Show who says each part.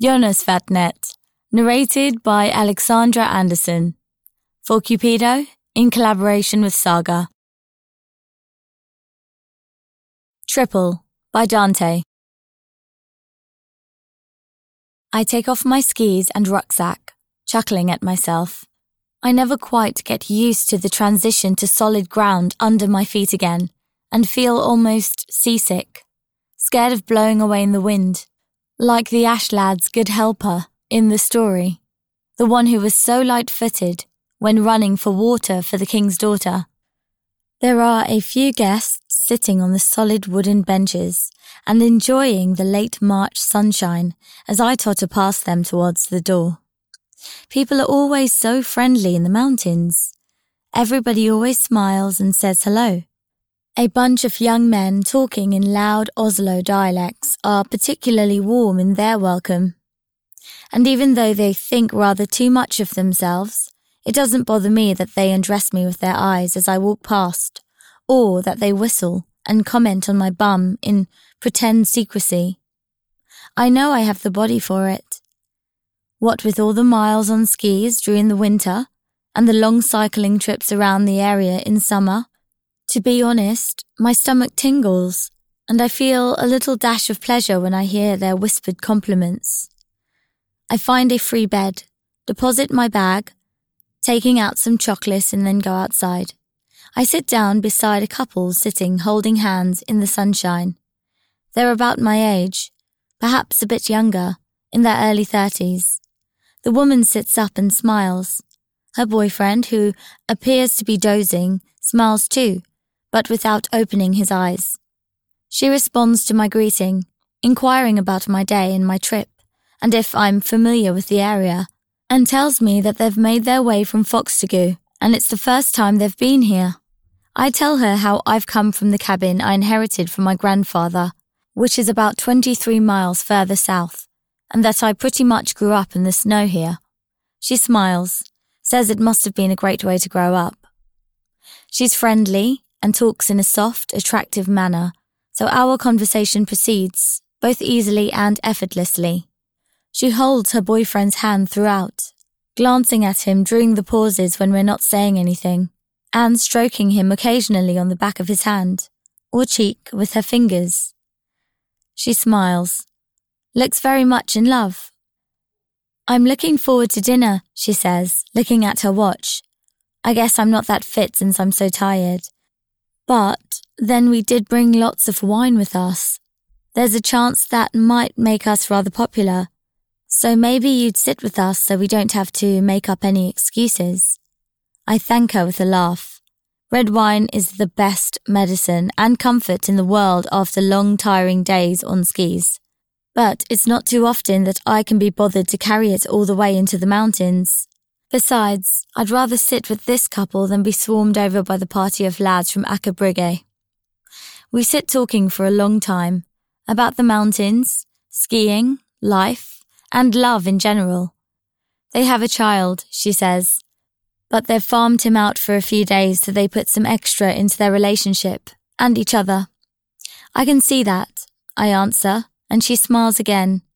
Speaker 1: Jonasvatnet, narrated by Alexandra Anderson. For Cupido, in collaboration with Saga. Triple, by Dante. I take off my skis and rucksack, chuckling at myself. I never quite get used to the transition to solid ground under my feet again, and feel almost seasick, scared of blowing away in the wind, like the Ash lad's good helper in the story, the one who was so light-footed when running for water for the king's daughter. There are a few guests sitting on the solid wooden benches and enjoying the late March sunshine as I totter past them towards the door. People are always so friendly in the mountains. Everybody always smiles and says hello. A bunch of young men talking in loud Oslo dialects are particularly warm in their welcome. And even though they think rather too much of themselves, it doesn't bother me that they undress me with their eyes as I walk past, or that they whistle and comment on my bum in pretend secrecy. I know I have the body for it. What with all the miles on skis during the winter and the long cycling trips around the area in summer, to be honest, my stomach tingles, and I feel a little dash of pleasure when I hear their whispered compliments. I find a free bed, deposit my bag, taking out some chocolate and then go outside. I sit down beside a couple sitting holding hands in the sunshine. They're about my age, perhaps a bit younger, in their early 30s. The woman sits up and smiles. Her boyfriend, who appears to be dozing, smiles too, but without opening his eyes. She responds to my greeting, inquiring about my day and my trip, and if I'm familiar with the area, and tells me that they've made their way from Foxtegu, and it's the first time they've been here. I tell her how I've come from the cabin I inherited from my grandfather, which is about 23 miles further south, and that I pretty much grew up in the snow here. She smiles, says it must have been a great way to grow up. She's friendly and talks in a soft, attractive manner, so our conversation proceeds, both easily and effortlessly. She holds her boyfriend's hand throughout, glancing at him during the pauses when we're not saying anything, and stroking him occasionally on the back of his hand, or cheek with her fingers. She smiles, looks very much in love. I'm looking forward to dinner, she says, looking at her watch. I guess I'm not that fit since I'm so tired. But then we did bring lots of wine with us. There's a chance that might make us rather popular. So maybe you'd sit with us so we don't have to make up any excuses. I thank her with a laugh. Red wine is the best medicine and comfort in the world after long, tiring days on skis. But it's not too often that I can be bothered to carry it all the way into the mountains. Besides, I'd rather sit with this couple than be swarmed over by the party of lads from Aker Brygge. We sit talking for a long time, about the mountains, skiing, life, and love in general. They have a child, she says, but they've farmed him out for a few days so they put some extra into their relationship, and each other. I can see that, I answer, and she smiles again,